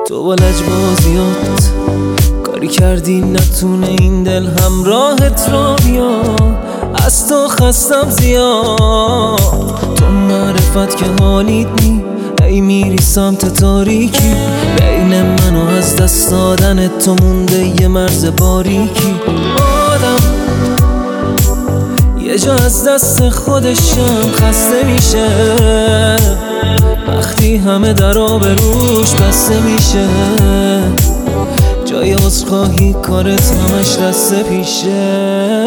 تو با لجبازیات کاری کردی نتونه این دل همراهت را بیا. از تو خستم زیاد، تو معرفت که حالیت نی. ای میری سمت تاریکی، بین من و از دست دادن تو مونده یه مرز باریکی. آدم یه جا از دست خودشم خسته میشه، وقتی همه در آبروش بسته میشه. جای عذرخواهی کارت همش دست پیشه.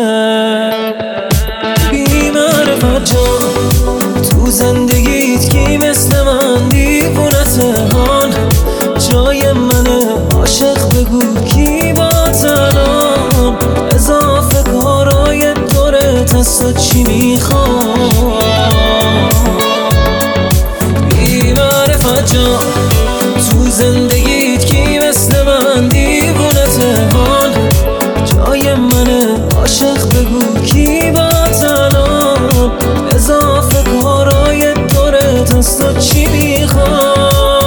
بی معرفت جان تو زندگیت کی مثل من دیوونته هان. جای منه عاشق بگو کی با تنام. اضافه کارای دورت از تو چی میخوام. بی معرفت جان تو زندگیت کی مثل من دیوونته هان. جای منه عاشق بگو کی با تنام. اضافه کارای دورت از تو چی میخوام.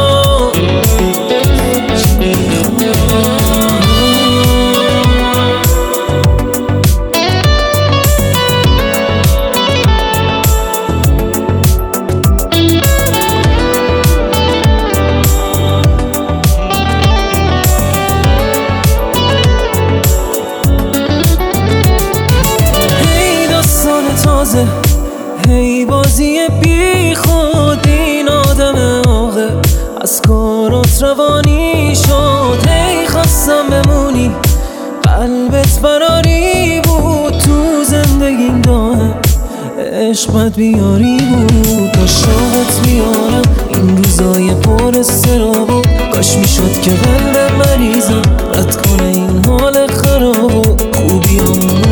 هی بازی بی خود این آدم آقه از کارات روانی شد. هی خواستم بمونی قلبت براری بود، تو زندگیم دائم عشقت بیاری بود. تا شاهت بیارم این روزای پر استرابو، کاش میشد که قلب مریضم رد کنه این حال خرابو. خوبیامون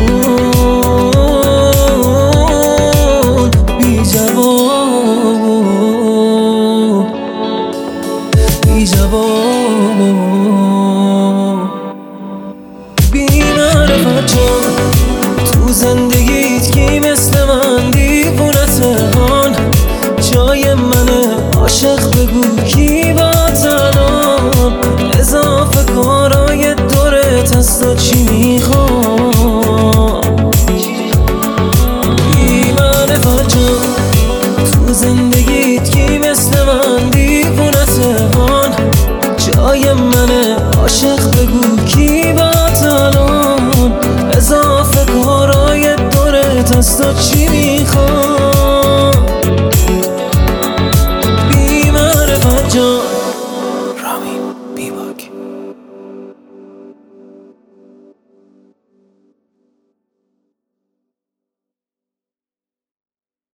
بی معرفت جان تو زندگیت کی مثل من دیوونته هان. جای منه عاشق بگو کی با تنام. اضافه کارای دورت از تو چی میخوام. بی معرفت جان تو زندگیت کی مثل من دیوونته هان. جای منه عاشق بگو کی با تنام. اضافه کارای دورت از تو چی میخوام.